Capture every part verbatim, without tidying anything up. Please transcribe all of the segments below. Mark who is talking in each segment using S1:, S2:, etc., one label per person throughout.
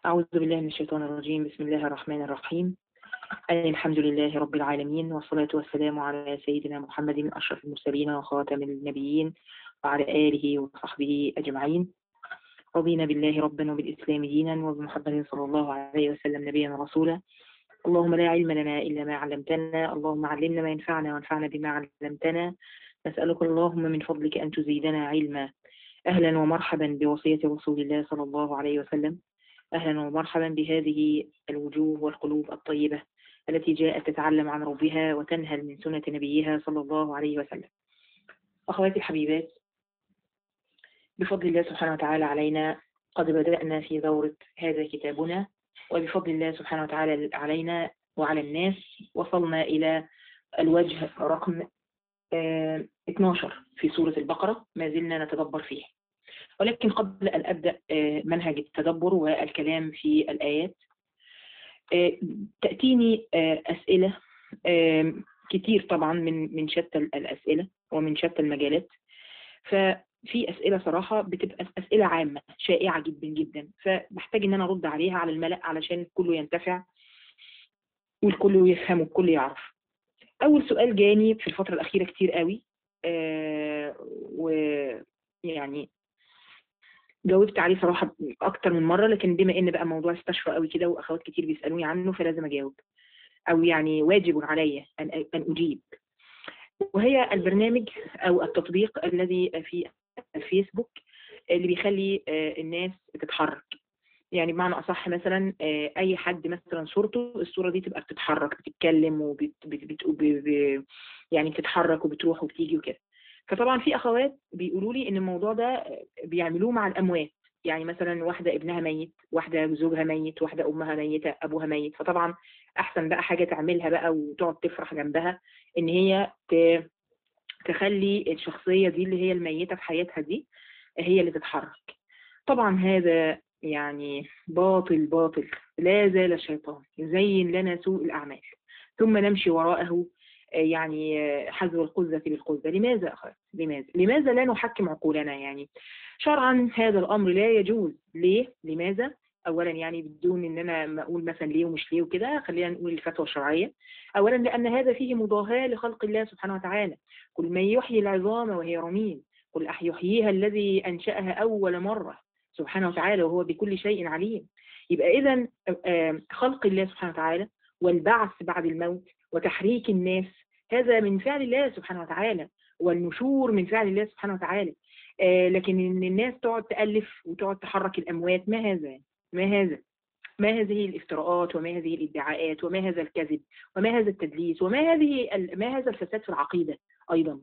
S1: أعوذ بالله من الشيطان الرجيم. بسم الله الرحمن الرحيم. الحمد لله رب العالمين، والصلاة والسلام على سيدنا محمد أشرف المرسلين وخاتم النبيين وعلى آله وصحبه أجمعين. رضينا بالله ربا وبالإسلام دينا وبمحمد صلى الله عليه وسلم نبيا ورسولا. اللهم لا علم لنا إلا ما علمتنا، اللهم علمنا ما ينفعنا وانفعنا بما علمتنا. نسألك اللهم من فضلك أن تزيدنا علما. أهلا ومرحبا بوصية رسول الله صلى الله عليه وسلم. أهلا ومرحبا بهذه الوجوه والقلوب الطيبة التي جاءت تتعلم عن ربها وتنهل من سنة نبيها صلى الله عليه وسلم. أخواتي الحبيبات، بفضل الله سبحانه وتعالى علينا قد بدأنا في دورة هذا كتابنا، وبفضل الله سبحانه وتعالى علينا وعلى الناس وصلنا إلى الوجه رقم اثني عشر في سورة البقرة، ما زلنا نتدبر فيه. ولكن قبل أن أبدأ منهج التدبر والكلام في الآيات، تأتيني أسئلة كتير طبعا من من شتى الأسئلة ومن شتى المجالات. ففي أسئلة صراحة بتبقى أسئلة عامة شائعة جدا جدا، فبحتاج إن أنا أرد عليها على الملأ علشان الكل ينتفع والكل يفهم والكل يعرف. أول سؤال جاني في الفترة الأخيرة كتير قوي، ويعني جاوبت عليه صراحة أكتر من مرة، لكن بما إن بقى موضوع استشفى قوي كده وأخوات كتير بيسألوني عنه فلازم أجاوب، أو يعني واجب علي أن أن أجيب. وهي البرنامج أو التطبيق الذي في الفيسبوك اللي بيخلي الناس تتحرك. يعني بمعنى أصح مثلا أي حد مثلا صورته الصورة دي تبقى بتتحرك بتتكلم وبت بت بت يعني بتتحرك وبتروح وبتيجي وكده. فطبعا في أخوات بيقولوا لي إن الموضوع ده بيعملوه مع الأموات، يعني مثلا واحدة ابنها ميت، واحدة زوجها ميت، واحدة أمها ميتة، أبوها ميت. فطبعا أحسن بقى حاجة تعملها بقى وتقعد تفرح جنبها إن هي تخلي الشخصية دي اللي هي الميتة في حياتها دي هي اللي تتحرك. طبعا هذا يعني باطل باطل، لا زال الشيطان يزين لنا سوء الأعمال ثم نمشي وراءه يعني حذو القذة بالقذة. لماذا أخذ؟ لماذا؟ لماذا لا نحكم عقولنا؟ يعني شرعا هذا الأمر لا يجوز. ليه؟ لماذا؟ أولا يعني بدون إن أنا ما أقول مثلا ليه ومش ليه وكده، خلينا نقول الفتوى الشرعية. أولا لأن هذا فيه مضاهاة لخلق الله سبحانه وتعالى. قل من يحيي العظام وهي رميم قل أحيحييها الذي أنشأها أول مرة سبحانه وتعالى وهو بكل شيء عليم. يبقى إذن خلق الله سبحانه وتعالى والبعث بعد الموت وتحريك الناس هذا من فعل الله سبحانه وتعالى، والنشور من فعل الله سبحانه وتعالى. آه لكن إن الناس تقعد تألف وتقعد تحرك الأموات، ما هذا؟ ما هذا؟ ما هذه الافتراءات وما هذه الادعاءات وما هذا الكذب وما هذا التدليس وما هذه ما هذا الفساد في العقيدة أيضا.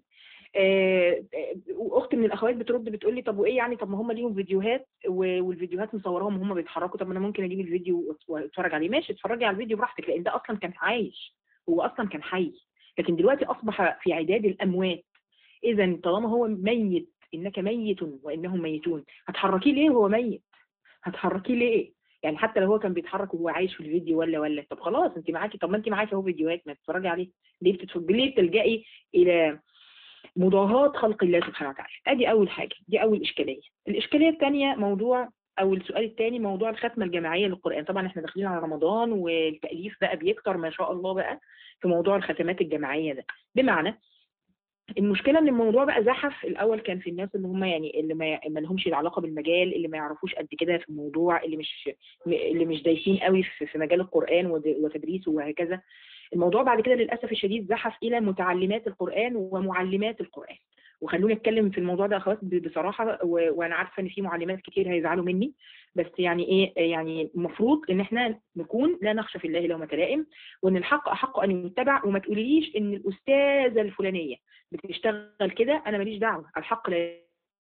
S1: اخت من الاخوات بترد بتقول لي طب وايه يعني؟ طب ما هم ليهم فيديوهات والفيديوهات مصورهم وهم بيتحركوا، طب ما انا ممكن اجيب الفيديو واتفرج عليه. ماشي اتفرجي على الفيديو براحتك، لان ده اصلا كان عايش، هو اصلا كان حي، لكن دلوقتي اصبح في عداد الاموات. اذا طالما هو ميت، انك ميت وانهم ميتون، هتحركيه ليه وهو ميت؟ هتحركيه ليه؟ يعني حتى لو هو كان بيتحرك وهو عايش في الفيديو ولا ولا طب خلاص انت معاكي، طب ما انت معاكي اهو فيديوهات، ما تتفرجي عليه. ليه بتتفرجي؟ ليه بتلجئي الى مضاهاة خلق الله سبحانه وتعالى؟ ادي اول حاجة، دي اول اشكالية. الاشكالية الثانية موضوع او السؤال الثاني موضوع الختمة الجماعية للقرآن. طبعا احنا داخلين على رمضان والتأليف بقى بيكتر ما شاء الله بقى في موضوع الختمات الجماعية ده. بمعنى المشكلة ان الموضوع بقى زحف. الاول كان في الناس اللي هم يعني اللي ما, ما لهمش العلاقة بالمجال، اللي ما يعرفوش قد كده في الموضوع، اللي مش اللي مش دايسين قوي في مجال القرآن وتدريسه وهكذا. الموضوع بعد كده للأسف الشديد زحف إلى متعلمات القرآن ومعلمات القرآن. وخلوني أتكلم في الموضوع ده أخوات بصراحة، وأنا عارفة إن في معلمات كتير هيزعلوا مني، بس يعني إيه، يعني المفروض إن إحنا نكون لا نخشى في الله لومة لائم، وإن الحق أحق أن يتبع. وما تقوليش إن الأستاذة الفلانية بتشتغل كده، أنا ماليش دعوة. الحق لا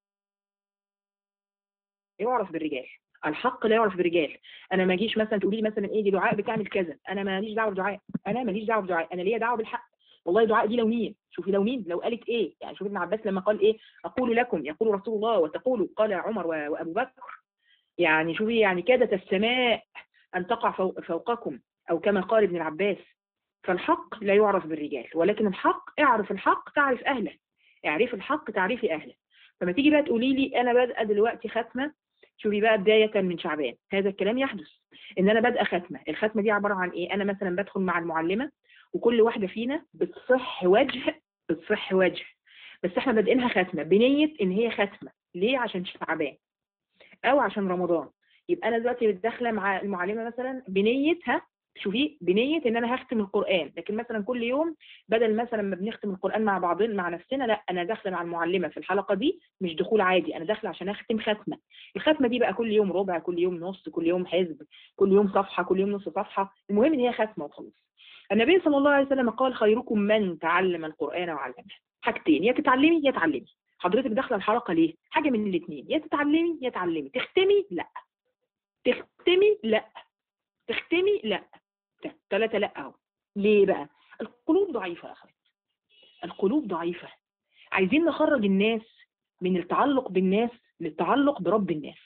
S1: يعرف بالرجال، الحق لا يعرف بالرجال. انا ما اجيش مثلا تقولي لي مثلا ايه دي دعاء بتعمل كذا، انا ماليش دعوه بدعاء، انا ماليش دعوه بدعاء، انا ليا دعوه بالحق. والله دعاء دي لو مين، شوفي لو مين لو قالت ايه. يعني شوفي ابن عباس لما قال ايه، اقول لكم يقول رسول الله وتقول قال عمر وابو بكر. يعني شوفي يعني كادت السماء ان تقع فوق فوقكم، او كما قال ابن العباس. فالحق لا يعرف بالرجال، ولكن الحق اعرف الحق تعرف اهله، اعرف الحق تعرفي اهله. فما تيجي بقى تقولي لي انا بادئه دلوقتي ختمه شوفي بقى بداية من شعبان هذا الكلام يحدث، ان انا بادئه ختمة. الختمة دي عبارة عن ايه؟ انا مثلا بدخل مع المعلمة وكل واحدة فينا بتصح وجه، بتصح وجه، بس احنا بادئينها ختمة بنية ان هي ختمة. ليه؟ عشان شعبان او عشان رمضان. يبقى انا دلوقتي داخله مع المعلمه مثلا بنيتها، شوفي، بنيه ان انا هختم القران. لكن مثلا كل يوم بدل مثلا ما بنختم القران مع بعضنا مع نفسنا، لا، انا داخله مع المعلمه في الحلقه دي مش دخول عادي، انا داخله عشان اختم ختمه. الختمه دي بقى كل يوم ربع، كل يوم نص، كل يوم حزب، كل يوم صفحه، كل يوم نص صفحه، المهم ان هي ختمه وخلاص. النبي صلى الله عليه وسلم قال خيركم من تعلم القران وعلمه. حاجتين، يا تتعلمي يا تعلمي. حضرتك داخله الحلقه ليه؟ حاجه من الاثنين، يا تتعلمي يا تعلمي. تختمي؟ لا. تختمي؟ لا. تختمي؟ لا. ثلاثه لا اهو. ليه بقى؟ القلوب ضعيفه يا اخوات، القلوب ضعيفه. عايزين نخرج الناس من التعلق بالناس للتعلق برب الناس.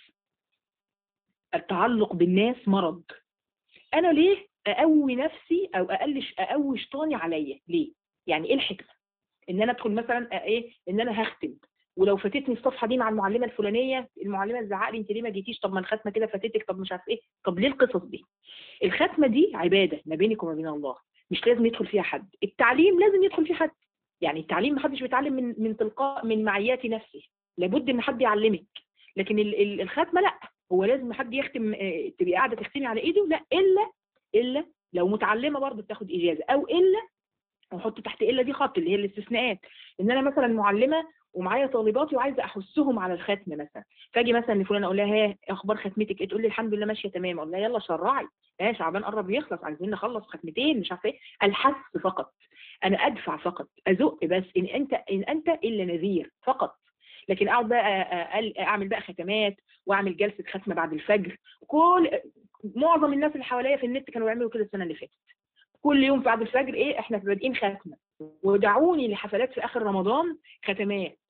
S1: التعلق بالناس مرض. انا ليه اقوي نفسي او اقلش اقوي شيطاني عليا؟ ليه؟ يعني ايه الحكمه ان انا ادخل مثلا ايه ان انا هختم، ولو فاتتني الصفحه دي مع المعلمه الفلانيه، المعلمه تزعق لي انت ليه ما جيتيش؟ طب ما الختمه كده فاتتك، طب مش عارف ايه، طب ليه القصص دي؟ الختمه دي عباده ما بينك وما بين الله، مش لازم يدخل فيها حد. التعليم لازم يدخل فيه حد، يعني التعليم ما حدش بيتعلم من من تلقاء من معيات نفسه، لابد ان حد يعلمك. لكن ال- ال- الختمه لا، هو لازم حد يختم، اه، تبقي قاعده تختمي على ايده؟ لا، الا الا لو متعلمه برضه بتاخد اجازه، او الا، واحط تحت الا دي خط اللي هي الاستثناءات، ان انا مثلا معلمه ومعايا طالباتي وعايزه احثهم على الختم مثلا، فاجي مثلا لفلانه اقول لها ها اخبار ختمتك ايه؟ تقول لي الحمد لله ماشيه تمام. اقول لها يلا شرعي، ها شعبان قرب يخلص، عايزين نخلص ختمتين مش عارفه ايه. الحث فقط، انا ادفع فقط، ازق بس، ان انت ان انت الا نذير فقط. لكن اقعد بقى أ- أ- اعمل بقى ختمات واعمل جلسه ختمه بعد الفجر. كل معظم الناس اللي حواليا في النت كانوا بيعملوا كده السنه اللي فاتت، كل يوم بعد الفجر ايه احنا بادئين ختمه. ودعوني لحفلات في اخر رمضان ختمات،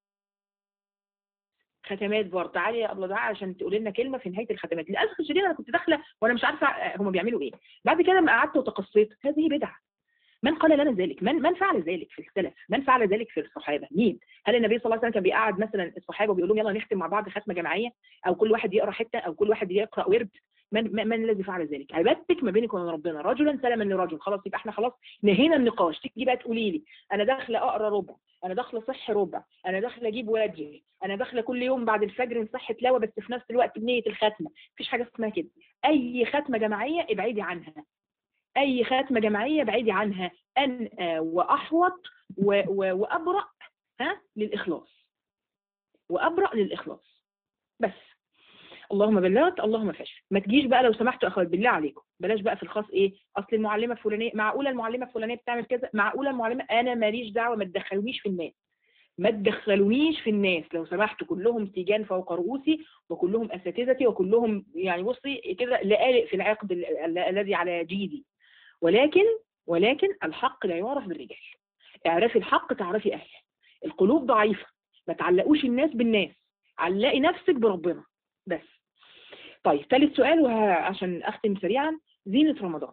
S1: ختمات برضه. تعالي يا ابله دعاء عشان تقولي لنا كلمه في نهايه الختمات. للاسف الشديد انا كنت داخله وانا مش عارفه هم بيعملوا ايه. بعد كده لما قعدت وتقصيت، هذه بدعه. من قال لنا ذلك؟ من من فعل ذلك في السلف؟ من فعل ذلك في الصحابه؟ مين؟ هل النبي صلى الله عليه وسلم كان بيقعد مثلا الصحابه وبيقول لهم يلا نختم مع بعض ختمه جماعيه، او كل واحد يقرا حته، او كل واحد يقرا ورد؟ من من من الذي فعل ذلك؟ عبادتك ما بينك وبين ربنا، رجلا سلما لرجل، خلاص يبقى احنا خلاص نهينا النقاش. تيجي بقى تقولي لي انا داخله اقرا ربع، انا داخله صح ربع، انا داخله اجيب وجهي، انا داخله كل يوم بعد الفجر نصح تلاوه بس في نفس الوقت بنيه الختمه. مفيش حاجه اسمها كده. اي ختمه جماعيه ابعدي عنها، اي ختمه جماعيه ابعدي عنها. ان واحوط و- و- وابرأ، ها، للاخلاص، وابرأ للاخلاص بس. اللهم بلغت اللهم فشل. ما تجيش بقى لو سمحتوا اخوات بالله عليكم، بلاش بقى في الخاص ايه اصل المعلمه الفلانيه، معقوله المعلمه الفلانيه بتعمل كذا، معقوله المعلمه، انا ماليش دعوه، ما تدخلونيش في الناس، ما تدخلونيش في الناس لو سمحتوا. كلهم تيجان فوق رؤوسي، وكلهم اساتذتي، وكلهم يعني بصي كده لآلئ في العقد ال- ال- الذي على جيدي. ولكن ولكن الحق لا يعرف بالرجال. اعرفي الحق تعرفي اهله. القلوب ضعيفه، ما تعلقوش الناس بالناس، علقي نفسك بربنا بس. طيب ثالث سؤال وعشان اختم سريعا، زينة رمضان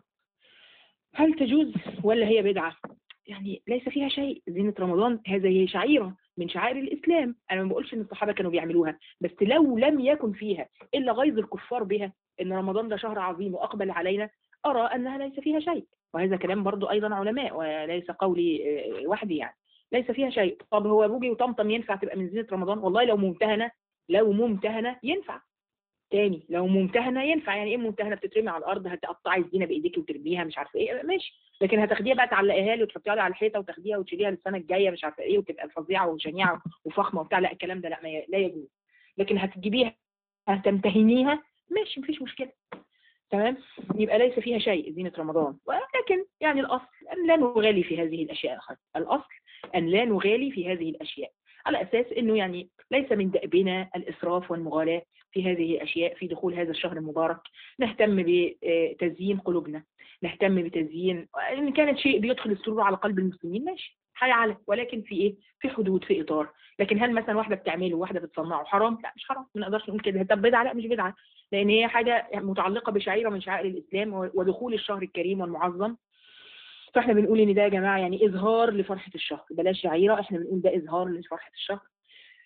S1: هل تجوز ولا هي بدعة؟ يعني ليس فيها شيء. زينة رمضان هذه شعيرة من شعائر الإسلام، أنا ما بقولش إن الصحابة كانوا بيعملوها، بس لو لم يكن فيها إلا غيظ الكفار بها، إن رمضان ده شهر عظيم وأقبل علينا، أرى أنها ليس فيها شيء. وهذا كلام برضو أيضا علماء وليس قولي آه، وحدي يعني. ليس فيها شيء. طب هو بوجي وطمطم ينفع تبقى من زينة رمضان؟ والله لو ممتهنة، لو ممتهنة ينفع. تاني لو ممتهنه ينفع. يعني ايه ممتهنه؟ بتترمي على الارض، هتقطعي الزينه بايديكي وترميها مش عارفه ايه، ماشي. لكن هتاخديها بقى تعلقيها لي وتحطيها لي على الحيطه وتاخديها وتشيليها السنه الجايه مش عارفه ايه، وتبقى فظيعه وشنيعه وفخمه وبتاع، لا الكلام ده لا، ما ي- لا يجوز. لكن هتجيبيها هتمتهنيها ماشي، مفيش مشكله، تمام. يبقى ليس فيها شيء زينه رمضان. ولكن يعني الاصل ان لا نغالي في هذه الاشياء. الاصل ان لا نغالي في هذه الاشياء، على اساس انه يعني ليس من دأبنا الاسراف والمغالاه في هذه الأشياء في دخول هذا الشهر المبارك. نهتم بتزيين قلوبنا، نهتم بتزيين، إن كانت شيء بيدخل السرور على قلب المسلمين ماشي حيعلى، ولكن في إيه؟ في حدود، في إطار. لكن هل مثلا واحدة بتعمله وواحدة بتصنعه حرام؟ لا مش حرام، ما نقدرش نقول كده. طب بدعة؟ لا مش بدعة، لأن هي حاجة متعلقة بشعيرة من شعائر الإسلام ودخول الشهر الكريم والمعظم. فاحنا بنقول ان ده يا جماعه يعني اظهار لفرحه الشهر، بلاش شعيره، احنا بنقول ده اظهار لفرحه الشهر.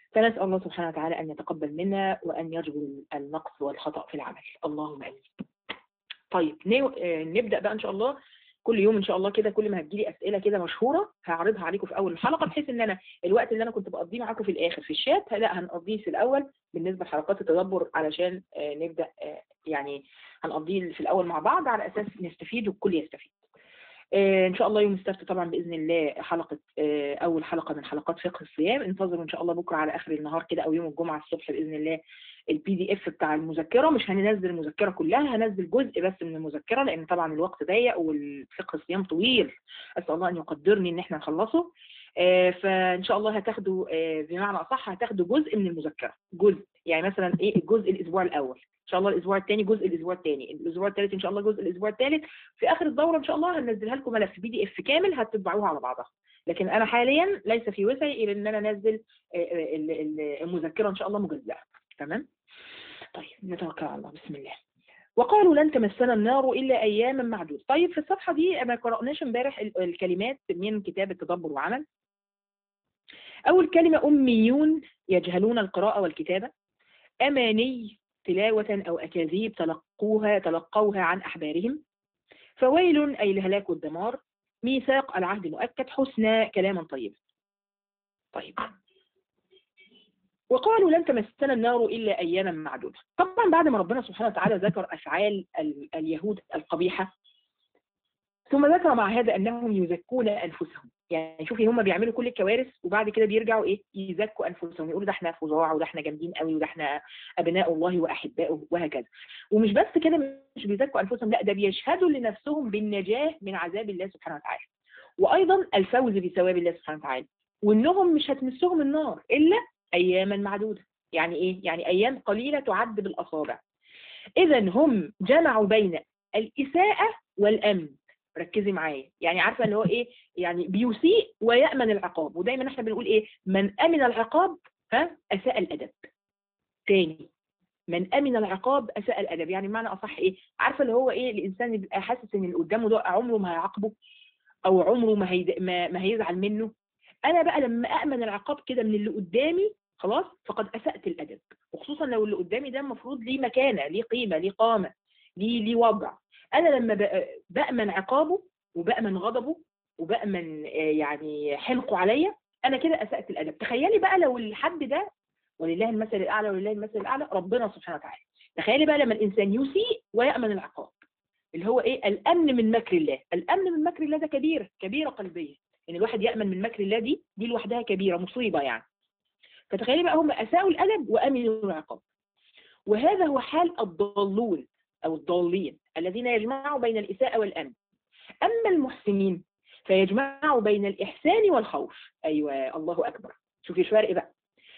S1: فنسأل الله سبحانه وتعالى أن يتقبل منا وأن يجبر النقص والخطأ في العمل، اللهم آمين. طيب نبدأ بقى إن شاء الله. كل يوم إن شاء الله كده كل ما هتجيلي أسئلة كده مشهورة هعرضها عليكم في أول الحلقة، بحيث إن أنا الوقت اللي أنا كنت بقضيه معاكم في الآخر في الشات لا هنقضيه في الأول بالنسبة لحلقات التدبر، علشان نبدأ يعني هنقضيه في الأول مع بعض على أساس نستفيد والكل يستفيد. ان شاء الله يوم السبت طبعا باذن الله حلقه اول حلقه من حلقات فقه الصيام. انتظروا ان شاء الله بكره على اخر النهار كده او يوم الجمعه الصبح باذن الله البي دي اف بتاع المذكره. مش هننزل المذكره كلها، هنزل جزء بس من المذكره لان طبعا الوقت ضيق والفقه الصيام طويل، اسال الله ان يقدرني ان احنا نخلصه. فان شاء الله هتاخدوا بمعنى اصح هتاخدوا جزء من المذكره، جزء يعني مثلا ايه الجزء الاسبوع الاول ان شاء الله، الاسبوع الثاني جزء الاسبوع الثاني، الاسبوع الثالث ان شاء الله جزء الاسبوع الثالث. في اخر الدوره ان شاء الله هننزلها لكم ملف بي دي اف كامل هتطبعوها على بعضها، لكن انا حاليا ليس في وسعي الى ان انا انزل المذكره ان شاء الله مجزئه. تمام؟ طيب نتوكل على الله. بسم الله. وقالوا لن تمسنا النار الا اياما معدوده. طيب في الصفحه دي ما قرأناش امبارح الكلمات من كتاب التدبر وعمل. اول كلمه اميون يجهلون القراءه والكتابه، اماني تلاوة أو أكاذيب تلقوها تلقوها عن أحبارهم، فويل أي الهلاك والدمار، ميثاق العهد مؤكد، حسنى كلاما طيبا. طيب وقالوا لن تمسنا النار إلا أياما معدودة. طبعا بعد ما ربنا سبحانه وتعالى ذكر أفعال اليهود القبيحة ثم ذكر مع هذا أنهم يزكون أنفسهم. يعني شوفي هم بيعملوا كل الكوارث وبعد كده بيرجعوا ايه يزكوا انفسهم، يقولوا ده احنا فظاع وده احنا جامدين قوي وده احنا ابناء الله واحباؤه وهكذا. ومش بس كده مش بيزكوا انفسهم، لا ده بيشهدوا لنفسهم بالنجاة من عذاب الله سبحانه وتعالى، وايضا الفوز بثواب الله سبحانه وتعالى، وانهم مش هتمسهم النار الا اياما معدودة. يعني ايه؟ يعني ايام قليلة تعد بالاصابع. اذا هم جمعوا بين الاساءة والامن. ركزي معايا، يعني عارفه اللي هو ايه؟ يعني بيسيء ويأمن العقاب، ودايما احنا بنقول ايه؟ من امن العقاب ها اساء الادب. تاني، من امن العقاب اساء الادب، يعني بمعنى اصح ايه؟ عارفه اللي هو ايه؟ الانسان بيبقى حاسس ان اللي قدامه ده عمره ما هيعاقبه او عمره ما هي ما, ما هيزعل منه. انا بقى لما امن العقاب كده من اللي قدامي خلاص فقد اسأت الادب، وخصوصا لو اللي قدامي ده المفروض ليه مكانه، ليه قيمه، ليه قامه، ليه ليه وضع. انا لما بأمن عقابه وبأمن غضبه وبأمن يعني حنقه عليا انا كده اسأت الادب. تخيلي بقى لو الحد ده، ولله المثل الاعلى ولله المثل الاعلى ربنا سبحانه وتعالى، تخيلي بقى لما الانسان يسيء ويأمن العقاب، اللي هو ايه؟ الامن من مكر الله. الامن من مكر الله ده كبيره كبيره قلبيه، ان الواحد يأمن من مكر الله دي دي لوحدها كبيره مصيبه يعني. فتخيلي بقى هم اساءوا الادب وامنوا العقاب. وهذا هو حال الضالون او الضالين الذين يجمعوا بين الاساءه والامن. اما المحسنين فيجمعوا بين الاحسان والخوف. ايوه الله اكبر. شوفي فرق بقى.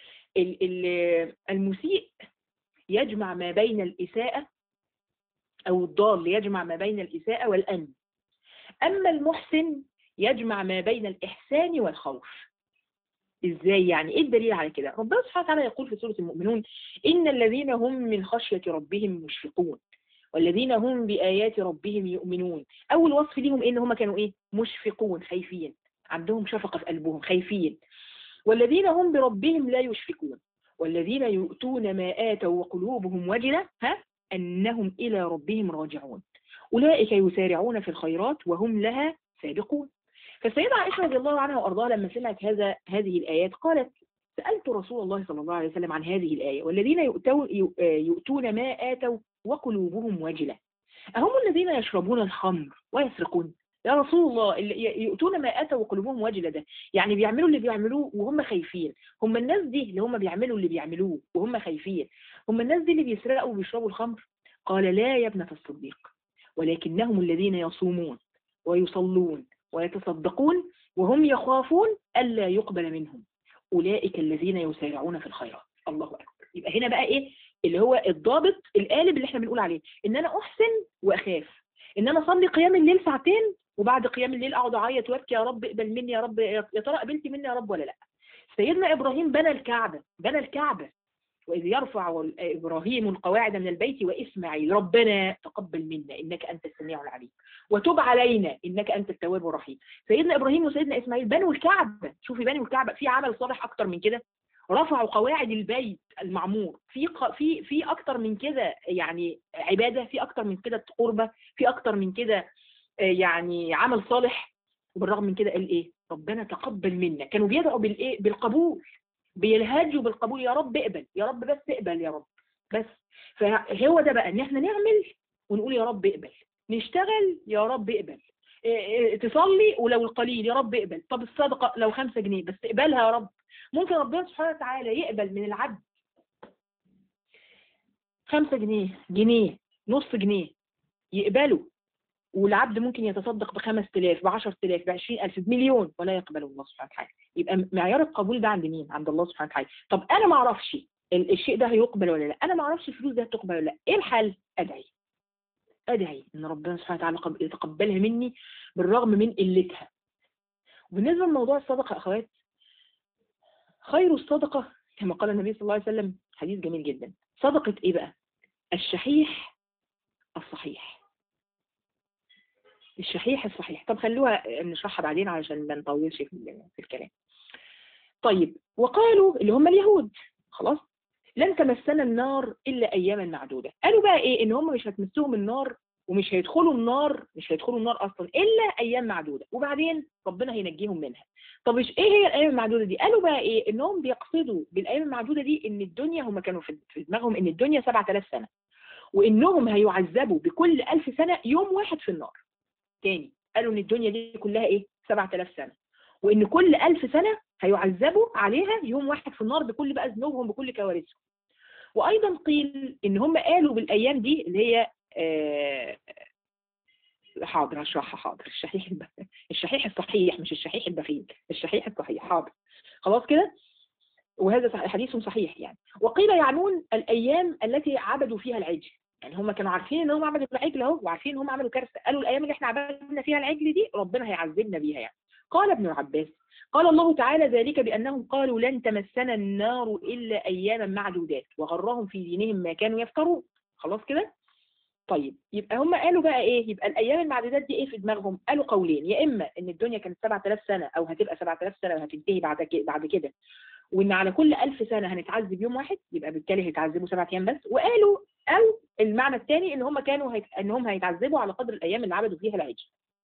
S1: المسيء يجمع ما بين الاساءه، او الضال يجمع ما بين الاساءه والامن. اما المحسن يجمع ما بين الاحسان والخوف. ازاي يعني؟ ايه الدليل على كده؟ ربنا سبحانه وتعالى يقول في سورة المؤمنون: ان الذين هم من خشية ربهم مشفقون والذين هم بآيات ربهم يؤمنون. اول وصف ليهم ان هم كانوا ايه؟ مشفقون، خايفين، عندهم شفقة في قلبهم، خايفين. والذين هم بربهم لا يشفقون والذين يؤتون ما آتوا وقلوبهم وجلة ها انهم الى ربهم راجعون اولئك يسارعون في الخيرات وهم لها سابقون. فالسيدة عائشة رضي الله عنها وأرضاها لما سمعت هذا هذه الآيات قالت: سألت رسول الله صلى الله عليه وسلم عن هذه الآية: والذين يؤتون ما آتوا وقلوبهم وجلة أهم الذين يشربون الخمر ويسرقون؟ يا رسول الله، اللي يؤتون ما آتوا وقلوبهم وجلة ده يعني بيعملوا اللي بيعملوه وهم خايفين. هم الناس دي اللي هم بيعملوا اللي بيعملوه وهم خايفين، هم الناس دي اللي بيسرقوا وبيشربوا الخمر؟ قال: لا يا ابنة الصديق، ولكنهم الذين يصومون ويصلون ويتصدقون وهم يخافون ألا يقبل منهم أولئك الذين يسارعون في الخيرات. الله أكبر. يبقى هنا بقى إيه اللي هو الضابط القالب اللي احنا بنقول عليه؟ إن أنا أحسن وأخاف، إن أنا أصلي قيام الليل ساعتين وبعد قيام الليل أقعد أعيط وأبكي: يا رب اقبل مني، يا رب، يا ترى قبلت مني يا رب ولا لأ؟ سيدنا إبراهيم بنى الكعبة، بنى الكعبة وإذ يرفع إبراهيم القواعد من البيت وإسماعيل ربنا تقبل منا إنك أنت السميع العليم وتب علينا إنك أنت التواب الرحيم. سيدنا إبراهيم وسيدنا إسماعيل بنوا الكعبة. شوفي بنوا الكعبة، في عمل صالح أكتر من كده؟ رفعوا قواعد البيت المعمور. في في في اكتر من كده يعني عباده، في اكتر من كده قربه، في اكتر من كده يعني عمل صالح. وبالرغم من كده قال ايه؟ ربنا تقبل منا. كانوا بيدعوا بالايه؟ بالقبول، بيلهجوا بالقبول. يا رب اقبل، يا رب بس اقبل يا رب بس. فهو ده بقى ان احنا نعمل ونقول يا رب اقبل، نشتغل يا رب اقبل، تصلي ولو القليل يا رب اقبل. طب الصدقه لو خمسة جنيه بس اقبلها يا رب. ممكن ربنا سبحانه وتعالى يقبل من العبد خمسة جنيه، جنيه، نص جنيه يقبله، والعبد ممكن يتصدق بخمس تلاف، بعشر تلاف، بعشرين ألف، بمليون، ولا يقبل الله سبحانه وتعالى. يبقى معيار القبول ده عند مين؟ عند الله سبحانه وتعالى. طب أنا ما أعرفش الشيء ده هيقبل ولا لا، أنا ما أعرفش الفلوس ده هتقبل ولا لا، إيه الحل؟ أدعي أدعي إن ربنا سبحانه وتعالى يتقبلها مني بالرغم من قلتها. وبالنسبة لموضوع الصدقة أخوات، خير الصدقة كما قال النبي صلى الله عليه وسلم، حديث جميل جدا، صدقة إيه بقى؟ الشحيح الصحيح. الشحيح الصحيح. طب خلوها نشرحها بعدين علشان ما نطولش في الكلام. طيب، وقالوا اللي هم اليهود خلاص لن تمسنا النار الا اياما معدوده. قالوا بقى ايه؟ ان هم مش هتمسهم النار ومش هيدخلوا النار، مش هيدخلوا النار اصلا الا ايام معدوده، وبعدين ربنا هينجيهم منها. طب ايه هي الايام المعدوده دي؟ قالوا بقى ايه؟ انهم بيقصدوا بالايام المعدوده دي ان الدنيا، هم كانوا في دماغهم ان الدنيا سبعة آلاف سنه، وانهم هيعذبوا بكل ألف سنه يوم واحد في النار. تاني، قالوا ان الدنيا دي كلها ايه؟ سبعة آلاف سنه، وان كل ألف سنه هيعذبوا عليها يوم واحد في النار بكل بقى ذنوبهم بكل كوارثهم. وايضا قيل ان هم قالوا بالايام دي اللي هي آه حاضر هشرحها، حاضر. الشحيح الب... الشحيح الصحيح، مش الشحيح البخيل، الشحيح الصحيح. حاضر خلاص كده. وهذا حديث صحيح يعني. وقيل يعنون الايام التي عبدوا فيها العجل، يعني هم كانوا عارفين ان هم عبدوا العجل اهو، وعارفين ان هم عملوا كارثه، قالوا الايام اللي احنا عبدنا فيها العجل دي ربنا هيعذبنا بيها يعني. قال ابن عباس قال الله تعالى ذلك بانهم قالوا لن تمسنا النار الا اياما معدودات وغرهم في دينهم ما كانوا يفترون. خلاص كده. طيب، يبقى هم قالوا بقى ايه؟ يبقى الايام المعدودات دي ايه في دماغهم؟ قالوا قولين، يا اما ان الدنيا كانت سبعة آلاف سنه او هتبقى سبعة آلاف سنه وهتنتهي بعد كده بعد كده، وان على كل ألف سنه هنتعذب يوم واحد، يبقى بالتالي هيتعذبوا سبعة ايام بس. وقالوا او المعنى الثاني ان هم كانوا هيت... ان هم هيتعذبوا على قدر الايام اللي عبدوا فيها العجل.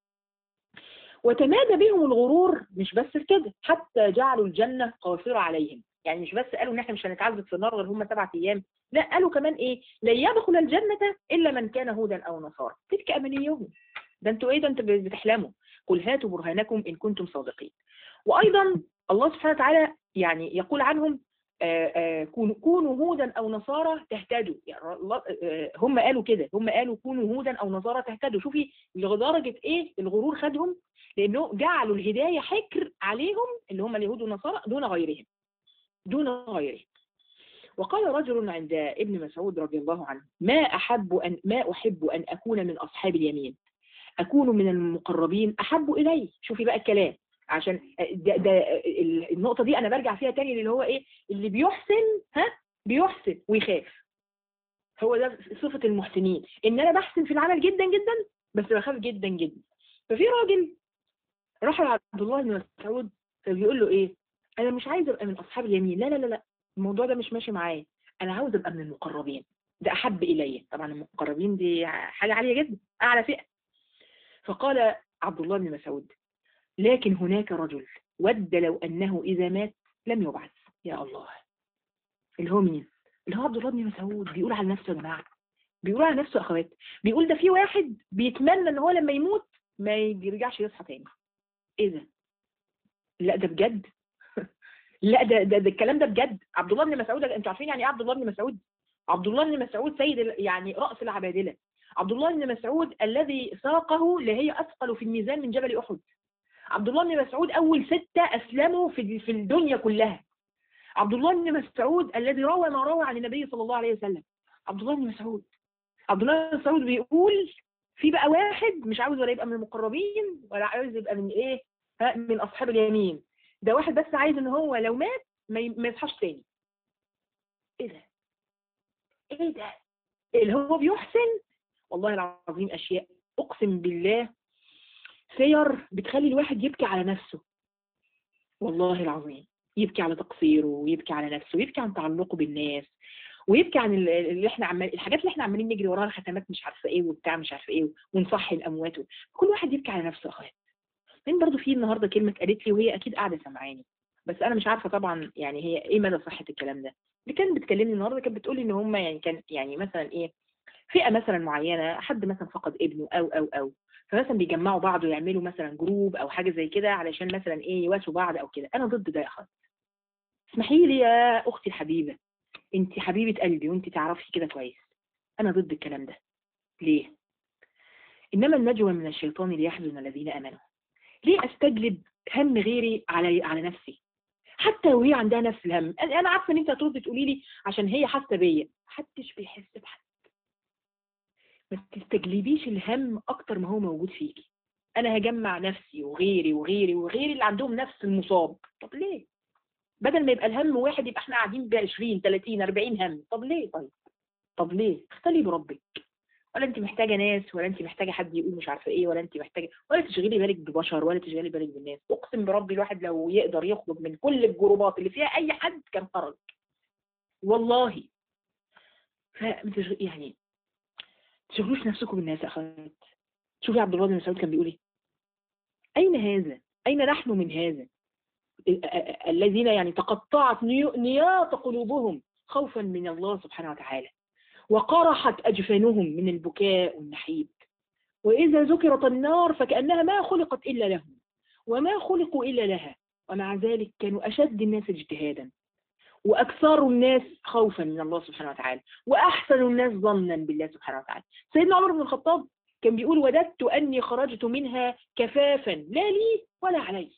S1: وتمادى بهم الغرور، مش بس في كده، حتى جعلوا الجنه قاصره عليهم. يعني مش بس قالوا ان احنا مش هنتعذب في النار غير هم سبعة ايام، لا، قالوا كمان ايه؟ لن يدخل الجنه الا من كان هودا او نصارى، تلك امانيهم. ده انتوا ايه؟ ده انتوا بتحلموا. قل هاتوا برهانكم ان كنتم صادقين. وايضا الله سبحانه وتعالى يعني يقول عنهم آآ آآ كونوا هودا او نصارى تهتدوا. يعني هم قالوا كده، هم قالوا كونوا هودا او نصارى تهتدوا. شوفي لدرجه ايه الغرور خدهم، لانه جعلوا الهدايه حكر عليهم اللي هم اليهود والنصارى دون غيرهم، دون غيرهم. وقال رجل عند ابن مسعود رضي الله عنه ما احب ان ما احب ان اكون من اصحاب اليمين، اكون من المقربين احب الي. شوفي بقى الكلام، عشان ده, ده النقطة دي أنا برجع فيها تاني اللي هو إيه؟ اللي بيحسن ها بيحسن ويخاف. هو ده صفة المحسنين، إن أنا بحسن في العمل جدا جدا بس بخاف جدا جدا. ففي راجل راح لعبد الله بن مسعود فبيقول له إيه؟ أنا مش عايز أبقى من أصحاب اليمين، لا لا لا لا، الموضوع ده مش ماشي معايا، أنا عاوز أبقى من المقربين، ده أحب إلي. طبعا المقربين دي حاجة عالية جدا، أعلى فئة. فقال عبد الله بن مسعود لكن هناك رجل ود لو أنه إذا مات لم يبعث. يا الله، اللي هو مين؟ اللي هو عبد الله بن مسعود. بيقول على نفسه يا جماعة، بيقول على نفسه أخوات، بيقول ده في واحد بيتمنى إن هو لما يموت ما يرجعش يصحى تاني. إيه ده؟ لا ده بجد. لا ده, ده ده الكلام ده بجد. عبد الله بن مسعود، أنتوا عارفين يعني إيه عبد الله بن مسعود؟ عبد الله بن مسعود سيد يعني رأس العبادلة. عبد الله بن مسعود الذي ساقه لهي أثقل في الميزان من جبل أحد. عبد الله بن مسعود أول ستة أسلموا في في الدنيا كلها. عبد الله بن مسعود الذي روى ما روى عن النبي صلى الله عليه وسلم. عبد الله بن مسعود عبد الله بن مسعود بيقول في بقى واحد مش عاوز ولا يبقى من المقربين ولا عاوز يبقى من إيه؟ من أصحاب اليمين. ده واحد بس عايز إن هو لو مات ما يصحاش تاني. إيه ده؟ إيه ده؟ اللي هو بيحسن والله العظيم أشياء أقسم بالله سير بتخلي الواحد يبكي على نفسه والله العظيم. يبكي على تقصيره، ويبكي على نفسه، ويبكي عن تعلقه بالناس، ويبكي عن اللي احنا عمال الحاجات اللي احنا عمالين نجري وراها، الختمات مش عارفه ايه وبتاع مش عارفه ايه، ونصحي الاموات. كل واحد يبكي على نفسه يا اخوات. لان برضه في النهارده كلمه قالت لي، وهي اكيد قاعده سامعاني، بس انا مش عارفه طبعا يعني هي ايه مدى صحه الكلام ده. اللي كانت بتكلمني النهارده كانت بتقول لي ان هم يعني كان يعني مثلا ايه، فئه مثلا معينه، حد مثلا فقد ابنه او او او فمثلا بيجمعوا بعض ويعملوا مثلا جروب او حاجه زي كده علشان مثلا ايه يواسوا بعض او كده. انا ضد ده يا اخوات. اسمحي لي يا اختي الحبيبه، انت حبيبه قلبي وانت تعرفي كده كويس، انا ضد الكلام ده. ليه؟ انما النجوى من الشيطان ليحزن الذين امنوا. ليه استجلب هم غيري على على نفسي حتى وهي عندها نفس الهم؟ انا عارفه ان انت هتردي تقولي لي عشان هي حاسه بيا. محدش بيحس بحد. ما تستجلبيش الهم اكتر ما هو موجود فيكي. انا هجمع نفسي وغيري وغيري وغيري اللي عندهم نفس المصاب. طب ليه؟ بدل ما يبقى الهم واحد يبقى احنا قاعدين ب عشرين ثلاثين أربعين هم. طب ليه؟ طيب طب ليه؟ اختلي بربك. ولا انت محتاجه ناس، ولا انت محتاجه حد يقول مش عارفه ايه، ولا انت محتاجه، ولا تشغلي بالك ببشر، ولا تشغلي بالك بالناس. اقسم بربي الواحد لو يقدر يخرج من كل الجروبات اللي فيها اي حد كان خرج والله. فمتشغل يعني تشغلوش نفسكم بالناس يا اخوات. شوفي عبد الله بن مسعود كان بيقول ايه؟ اين هذا؟ اين نحن من هذا الذين يعني تقطعت نياط قلوبهم خوفا من الله سبحانه وتعالى، وقرحت اجفانهم من البكاء والنحيب، وإذا ذكرت النار فكأنها ما خلقت إلا لهم وما خلقوا إلا لها، ومع ذلك كانوا أشد الناس اجتهادا، وأكثر الناس خوفا من الله سبحانه وتعالى، وأحسن الناس ظنا بالله سبحانه وتعالى. سيدنا عمر بن الخطاب كان بيقول وددت أني خرجت منها كفافا لا لي ولا علي.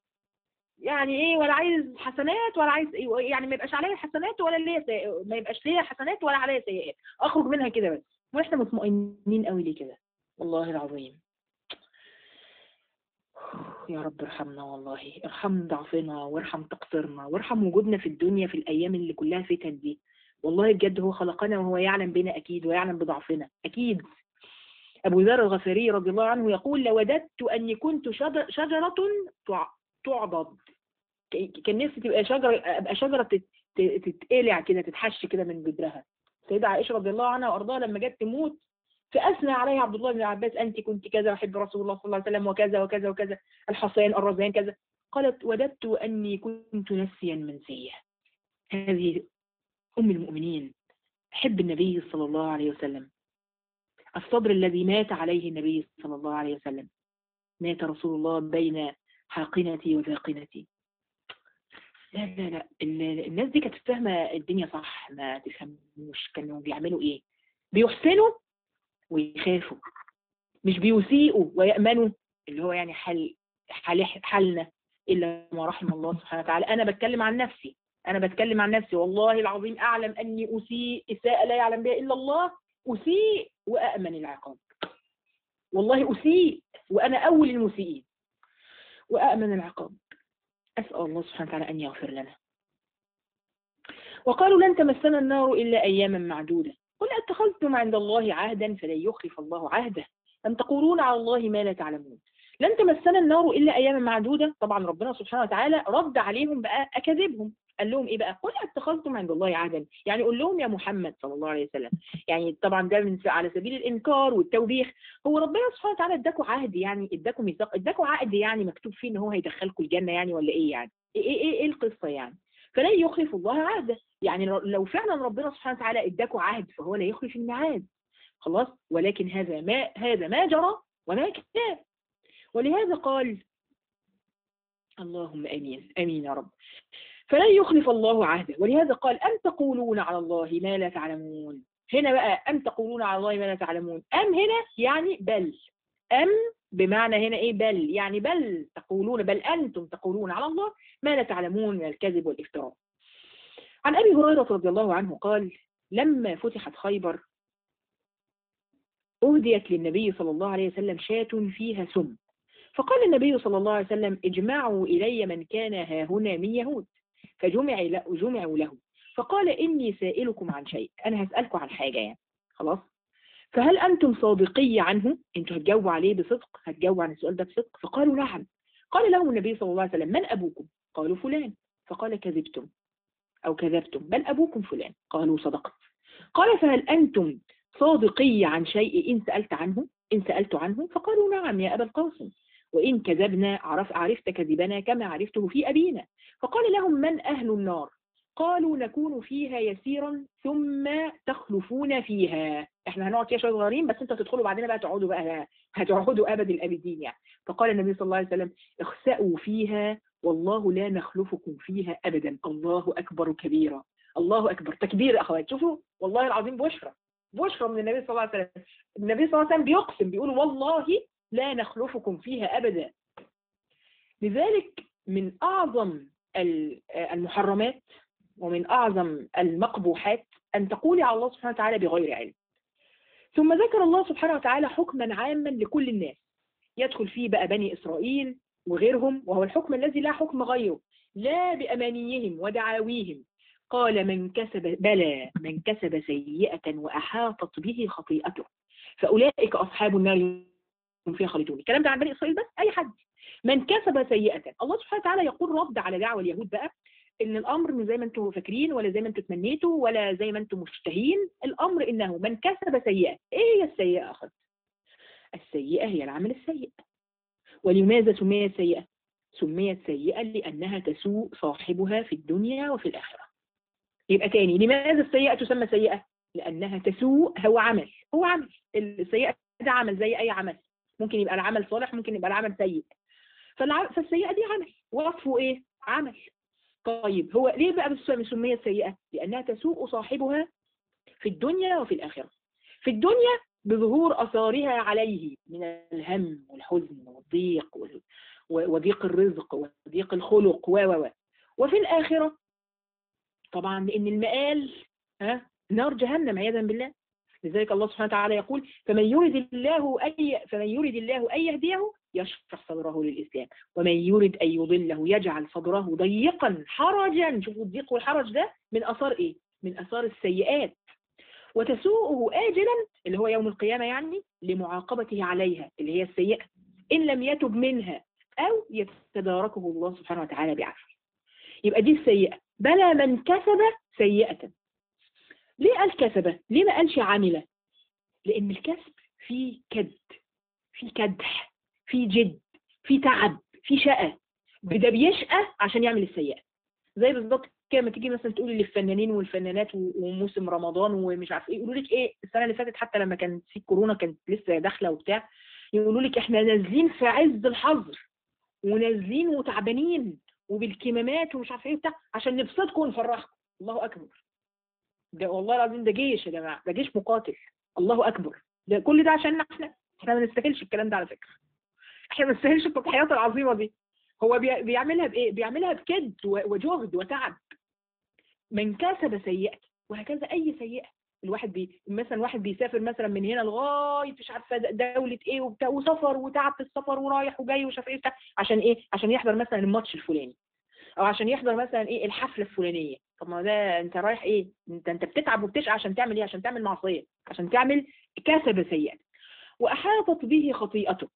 S1: يعني ايه؟ ولا عايز حسنات ولا عايز إيه؟ يعني ما يبقاش عليا حسنات ولا ليا سي... ما يبقاش ليا حسنات ولا عليا سيئات، اخرج منها كده بس. واحنا مطمئنين قوي ليه كده؟ والله العظيم يا رب ارحمنا، والله ارحم ضعفنا وارحم تقصيرنا وارحم وجودنا في الدنيا في الأيام اللي كلها فتن دي. والله بجد هو خلقنا وهو يعلم بنا أكيد، ويعلم بضعفنا أكيد. أبو ذر الغفاري رضي الله عنه يقول لوددت أني كنت شجر شجرة تعضد. كان نفسي تبقى شجرة، أبقى شجرة تتقلع كده، تتحش كده من جدرها. سيدة عائشة رضي الله عنها وأرضاها لما جت تموت فأثنى عليها عبد الله بن عباس أنت كنت كذا وحب رسول الله صلى الله عليه وسلم وكذا وكذا وكذا، الحصين الرزين كذا. قالت وددت أني كنت نسيا منسيا. هذه أم المؤمنين، حب النبي صلى الله عليه وسلم، الصبر الذي مات عليه النبي صلى الله عليه وسلم. مات رسول الله بين حاقنتي وذاقنتي. لا لا لا الناس دي كانت فاهمة الدنيا صح، ما تفهموش كانوا بيعملوا ايه. بيحسنوا ويخافوا، مش بيسيئوا ويأمنوا، اللي هو يعني حل حال حالنا إلا ما رحم الله سبحانه وتعالى. أنا بتكلم عن نفسي، أنا بتكلم عن نفسي والله العظيم أعلم أني أسيء إساءة لا يعلم بها إلا الله. أسيء وأأمن العقاب، والله أسيء وأنا أول المسيئين وأأمن العقاب. أسأل الله سبحانه وتعالى أن يغفر لنا. وقالوا لن تمسنا النار إلا أياما معدودة قل اتخذتم عند الله عهدا فلن يخلف الله عهده أم تقولون على الله ما لا تعلمون. لن تمسنا النار إلا أياما معدودة. طبعا ربنا سبحانه وتعالى رد عليهم بقى أكاذيبهم. قال لهم إيه بقى؟ قل اتخذتم عند الله عهدا، يعني قول لهم يا محمد صلى الله عليه وسلم، يعني طبعا ده من على سبيل الإنكار والتوبيخ. هو ربنا سبحانه وتعالى اداكوا عهد، يعني اداكوا ميثاق، اداكوا عقد يعني مكتوب فيه إن هو هيدخلكم الجنة يعني، ولا إيه يعني؟ إيه إيه إيه, إيه القصة يعني؟ فلن يخلف الله عهده، يعني لو فعلا ربنا سبحانه وتعالى اداكوا عهد فهو لا يخلف الميعاد. خلاص، ولكن هذا ما هذا ما جرى وما كان. ولهذا قال اللهم امين امين يا رب، فلن يخلف الله عهده. ولهذا قال أم تقولون على الله ما لا تعلمون. هنا بقى أم تقولون على الله ما لا تعلمون، أم هنا يعني بل، أم بمعنى هنا إيه؟ بل، يعني بل تقولون، بل أنتم تقولون على الله ما لا تعلمون من الكذب والافتراء. عن أبي هريرة رضي الله عنه قال لما فتحت خيبر أهديت للنبي صلى الله عليه وسلم شاة فيها سم، فقال النبي صلى الله عليه وسلم اجمعوا إلي من كان هاهنا من يهود، فجمعوا له فقال إني سائلكم عن شيء، أنا هسألكم عن حاجة يعني. خلاص، فهل أنتم صادقي عنه؟ أنتوا هتجاوبوا عليه بصدق، هتجاوبوا عن السؤال ده بصدق؟ فقالوا نعم. قال لهم النبي صلى الله عليه وسلم من أبوكم؟ قالوا فلان. فقال كذبتم أو كذبتم بل أبوكم فلان. قالوا صدقت. قال فهل أنتم صادقي عن شيء إن سألت عنه إن سألت عنه؟ فقالوا نعم يا أبا القاسم، وإن كذبنا عرف عرفت كذبنا كما عرفته في أبينا. فقال لهم من أهل النار؟ قالوا نكون فيها يسيرا ثم تخلفون فيها، احنا هنقعد فيها شويه صغيرين بس انتوا تدخلوا بعدين بقى تقعدوا بقى هتقعدوا ابد الابدين يعني. فقال النبي صلى الله عليه وسلم اخسأوا فيها والله لا نخلفكم فيها ابدا. الله اكبر كبيرا. الله اكبر تكبير يا اخوات. شوفوا والله العظيم بشرى بشرى من النبي صلى الله عليه وسلم. النبي صلى الله عليه وسلم بيقسم بيقول والله لا نخلفكم فيها ابدا. لذلك من اعظم المحرمات ومن أعظم المقبوحات أن تقولي على الله سبحانه وتعالى بغير علم. ثم ذكر الله سبحانه وتعالى حكما عاما لكل الناس يدخل فيه بقى بني إسرائيل وغيرهم، وهو الحكم الذي لا حكم غيره، لا بأمانيهم ودعاويهم. قال من كسب بلى من كسب سيئة وأحاطت به خطيئته فأولئك أصحاب النار هم فيها خالدون. الكلام ده عن بني إسرائيل بس، أي حد من كسب سيئة. الله سبحانه وتعالى يقول رد على دعوة اليهود بقى ان الامر مش زي ما انتم فاكرين ولا زي ما انتم تمنيتوا ولا زي ما انتم مشتهين. الامر انه من كسب سيئة. ايه هي السيئة اخذ؟ السيئة هي العمل السيء. ولماذا سميت سيئة؟ سميت سيئة لانها تسوء صاحبها في الدنيا وفي الاخرة. يبقى تاني، لماذا السيئة تسمى سيئة؟ لانها تسوء. هو عمل هو عمل السيئة ده عمل زي اي عمل، ممكن يبقى العمل صالح ممكن يبقى العمل سيء. فالسيئة دي عمل، وصفه ايه؟ عمل. طيب هو ليه بقى سميت سيئة؟ لأنها تسوء صاحبها في الدنيا وفي الآخرة. في الدنيا بظهور أثارها عليه من الهم والحزن والضيق وضيق الرزق وضيق الخلق و و وفي الآخرة طبعا لأن المآل ها نار جهنم عياذا بالله. لذلك الله سبحانه وتعالى يقول فمن يريد الله أي فمن يريد الله أن يهديه يشرح صدره للإسلام ومن يريد أن يضله يجعل صدره ضيقا حرجا. شوفوا الضيق والحرج ده من أثار إيه؟ من أثار السيئات. وتسوءه آجلا اللي هو يوم القيامة يعني لمعاقبته عليها اللي هي السيئة إن لم يتب منها أو يتداركه الله سبحانه وتعالى بعفو. يبقى دي السيئة. بلى من كسب سيئة. ليه قال كسبه؟ ليه ما قالش عمله؟ لأن الكسب فيه كد، فيه كدح، فيه جد، فيه تعب، فيه شقة. ده بيشقى عشان يعمل السيئة. زي بالظبط كده لما تيجي مثلا تقولي للفنانين والفنانات وموسم رمضان ومش عارف ايه يقولوا لك ايه السنة اللي فاتت حتى لما كانت في كورونا كانت لسه داخلة وبتاع يقولوا لك احنا نازلين في عز الحظر ونازلين وتعبانين وبالكمامات ومش عارف ايه بتاع عشان نبسطكم ونفرحكم. الله أكبر. ده والله العظيم ده جيش يا جماعة، ده جيش مقاتل. الله أكبر. ده كل ده عشان احنا احنا ما نستاهلش الكلام ده على فكرة. احنا ما نستاهلش التضحيات العظيمة دي. هو بيعملها بإيه؟ بيعملها بكد وجهد وتعب. من كسب سيئة وهكذا أي سيئة. الواحد بي مثلا واحد بيسافر مثلا من هنا لغاية مش عارفة دولة ايه وبتاع وسفر وتعب في السفر ورايح وجاي ومش عارف ايه بتاع عشان ايه؟ عشان يحضر مثلا الماتش الفلاني او عشان يحضر مثلا ايه الحفلة الفلانية. طب ما ده انت رايح ايه؟ انت انت بتتعب وبتشقى عشان تعمل ايه؟ عشان تعمل معصية، عشان تعمل كسب سيئة. وأحاطت به خطيئته.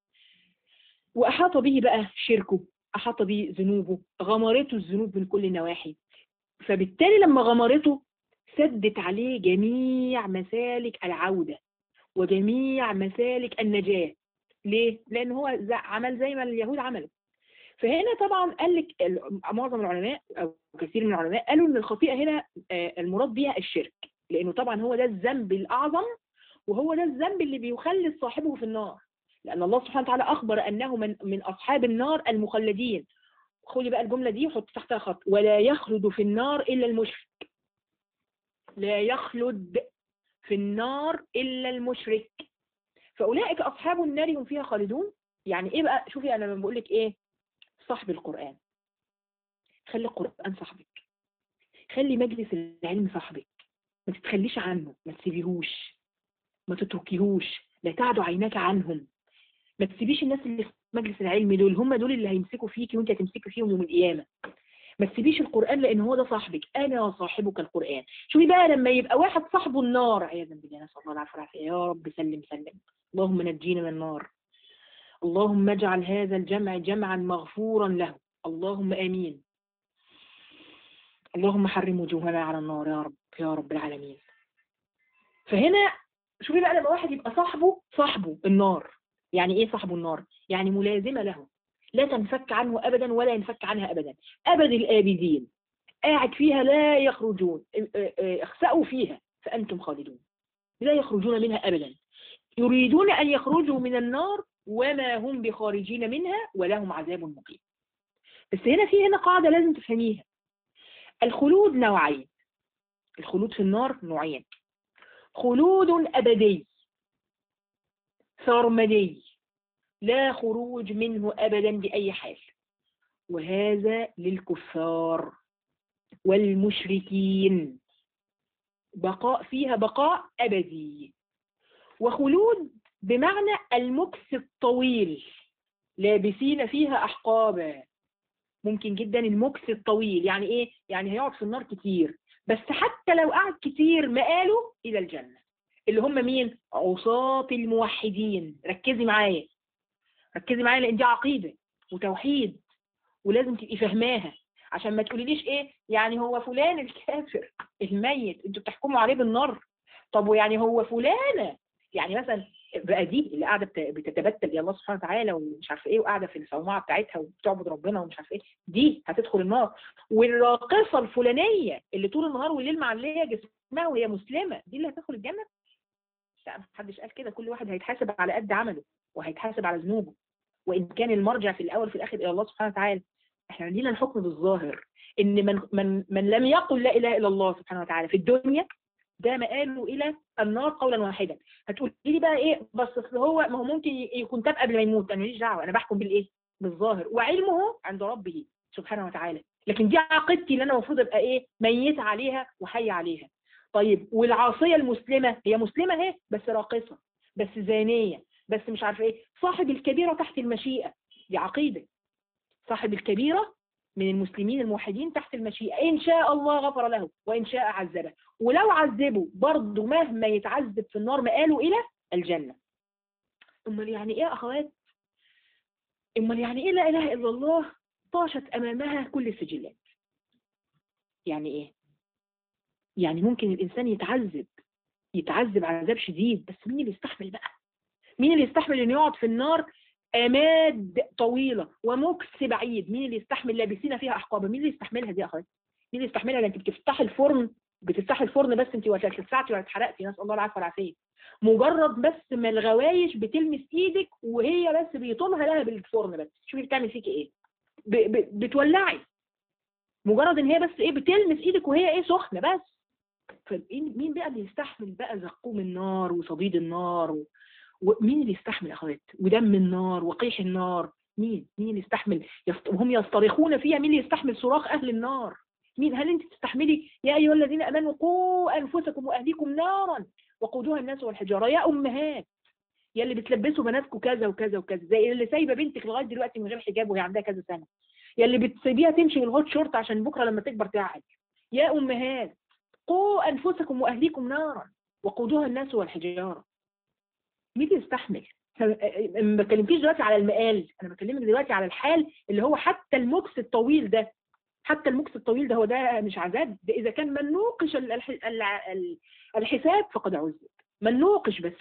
S1: وأحاط به بقى شركه، أحاط به ذنوبه، غمرته الذنوب من كل النواحي. فبالتالي لما غمرته سدت عليه جميع مسالك العودة وجميع مسالك النجاة. ليه؟ لأن هو عمل زي ما اليهود عملوا. فهنا طبعا قال لك معظم العلماء أو كثير من العلماء قالوا إن الخطيئة هنا المراد بها الشرك، لأنه طبعا هو ده الذنب الأعظم وهو ده الذنب اللي بيخلد صاحبه في النار. لأن الله سبحانه وتعالى أخبر أنه من, من أصحاب النار المخلدين. خلي بقى الجملة دي وحط تحتها خط. ولا يخلد في النار إلا المشرك. لا يخلد في النار إلا المشرك. فأولئك أصحاب النار هم فيها خالدون. يعني إيه بقى؟ شوفي أنا لما بقول لك إيه؟ صاحب القرآن. خلي القرآن صاحبك. خلي مجلس العلم صاحبك. ما تتخليش عنه، ما تسيبيهوش، ما تتركيهوش، لا تعد عيناك عنهم. ما تسيبيش الناس اللي في مجلس العلم دول، هم دول اللي هيمسكوا فيكي وانت هتمسكي فيهم يوم القيامة. ما تسيبيش القرآن لأن هو ده صاحبك. أنا صاحبك القرآن. شوفي بقى لما يبقى واحد صاحبه النار عياذا بالله، نسأل الله العافية والعافية، يا رب سلم سلم. اللهم نجينا من النار. اللهم اجعل هذا الجمع جمعا مغفورا له. اللهم آمين. اللهم حرم وجوهنا على النار يا رب يا رب العالمين. فهنا شوفي بقى لما واحد يبقى صاحبه صاحبه النار، يعني ايه صاحبه النار؟ يعني ملازمة له، لا تنفك عنه ابدا ولا ينفك عنها ابدا، ابد الابدين، قاعد فيها لا يخرجون، اخسأوا فيها فانتم خالدون، لا يخرجون منها ابدا، يريدون ان يخرجوا من النار وما هم بخارجين منها ولهم عذاب مقيم. بس هنا في هنا قاعدة لازم تفهميها، الخلود نوعين، الخلود في النار نوعين، خلود أبدي سرمدي لا خروج منه أبدا بأي حال، وهذا للكفار والمشركين، بقاء فيها بقاء أبدي. وخلود بمعنى المكث الطويل، لابسين فيها أحقابا، ممكن جدا المكث الطويل، يعني إيه؟ يعني هيقعد في النار كتير، بس حتى لو قعد كتير مآله إلى الجنة، اللي هم مين؟ عصاة الموحدين. ركزي معايا ركزي معايا لان دي عقيدة وتوحيد ولازم تبقي فاهماها، عشان ما تقوليليش ايه يعني هو فلان الكافر الميت انتوا بتحكموا عليه بالنار، طب ويعني هو فلانة، يعني مثلا بقى دي اللي قاعده بتتبتل الى الله سبحانه وتعالى ومش عارفه ايه، وقاعده في الصومعه بتاعتها وبتعبد ربنا ومش عارفه ايه، دي هتدخل النار. والراقصه الفلانيه اللي طول النهار والليل معليه جسمها وهي مسلمه، دي اللي هتدخل الجنه؟ لا، محدش قال كده، كل واحد هيتحاسب على قد عمله وهيتحاسب على ذنوبه، وإن كان المرجع في الأول في الآخر إلى الله سبحانه وتعالى. احنا لينا الحكم بالظاهر، إن من, من, من لم يقل لا إله إلا الله سبحانه وتعالى في الدنيا ده مآله إلى النار قولا واحدا. هتقول لي بقى إيه بس أصل هو ما هو ممكن يكون تاب قبل ما يموت، أنا ماليش دعوة، أنا بحكم بالإيه؟ بالظاهر، وعلمه عند ربه سبحانه وتعالى. لكن دي عقيدتي اللي أنا المفروض أبقى إيه؟ ميت عليها وحي عليها. طيب والعاصية المسلمة، هي مسلمة اهي بس راقصة، بس زانية، بس مش عارفه ايه، صاحب الكبيرة تحت المشيئة، دي عقيدة، صاحب الكبيرة من المسلمين الموحدين تحت المشيئة، إن شاء الله غفر له وإن شاء عذبه، ولو عذبه برضه مهما يتعذب في النار مآله إلى الجنة. أمال يعني إيه يا أخوات؟ أمال يعني إيه لا إله إلا الله طاشت أمامها كل السجلات؟ يعني إيه؟ يعني ممكن الإنسان يتعذب يتعذب عذاب شديد، بس مين اللي يستحمل بقى؟ مين اللي يستحمل إنه يقعد في النار اماد طويله ومكس بعيد؟ مين اللي يستحمل لابسين فيها احقابا؟ مين اللي يستحملها دي يا اخواتي؟ مين اللي يستحملها؟ ده انت بتفتحي الفرن بتفتحي الفرن بس انت ولا اتلسعتي ولا اتحرقتي، نسال الله العافيه والعافيه، مجرد بس ما الغوايش بتلمس ايدك وهي بس بيطولها لها بالفرن، بس شوفي بتعمل فيكي ايه، ب ب بتولعي، مجرد ان هي بس ايه بتلمس ايدك وهي ايه سخنه بس. فمين بقى اللي يستحمل بقى زقوم النار وصديد النار و... ومين اللي يستحمل يا اخوات؟ ودم النار وقيح النار، مين مين اللي يستحمل؟ يست... وهم يصطرخون فيها، مين اللي يستحمل صراخ اهل النار؟ مين؟ هل انت تستحملي؟ يا ايها الذين امنوا قوا انفسكم واهليكم نارا وقودها الناس والحجاره. يا امهات يا اللي بتلبسوا بناتكم كذا وكذا وكذا، زي اللي سايبه بنتك لغايه دلوقتي من غير حجاب وهي عندها كذا سنه، يا اللي بتسيبيها تمشي بالهوت شورت عشان بكره لما تكبر تعقل، يا امهات قوا انفسكم واهليكم نارا وقودها الناس والحجاره. مين اللي يستحمل؟ ما بكلمكيش دلوقتي على المقال، انا بكلمك دلوقتي على الحال اللي هو حتى المكس الطويل ده، حتى المكس الطويل ده هو ده مش عذاب؟ ده اذا كان من نوقش الحساب فقد عذب، من نوقش بس،